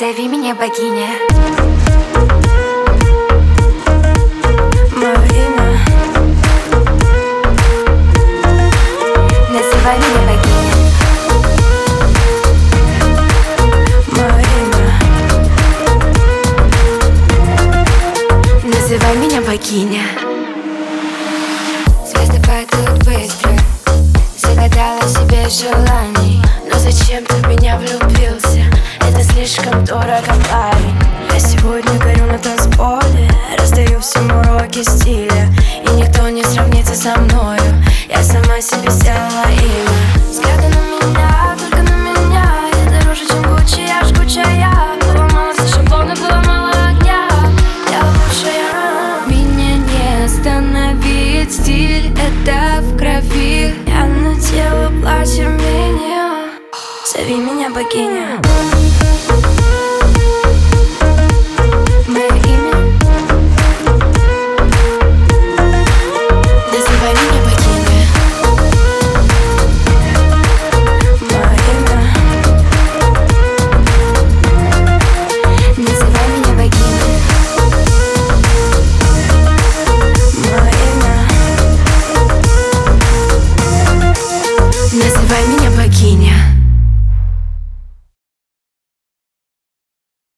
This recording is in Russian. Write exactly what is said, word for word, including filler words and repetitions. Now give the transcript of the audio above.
Назови меня богиня. Мое имя. Называй меня богиня. Мое имя. Называй меня богиня. Звезды падают быстро. Загадала себе желаний. Но зачем ты в меня влюбился? Это слишком дорого, парень. Я сегодня горю на танцполе, раздаю всем уроки стиля. И никто не сравнится со мною. Я сама себе сделала имя.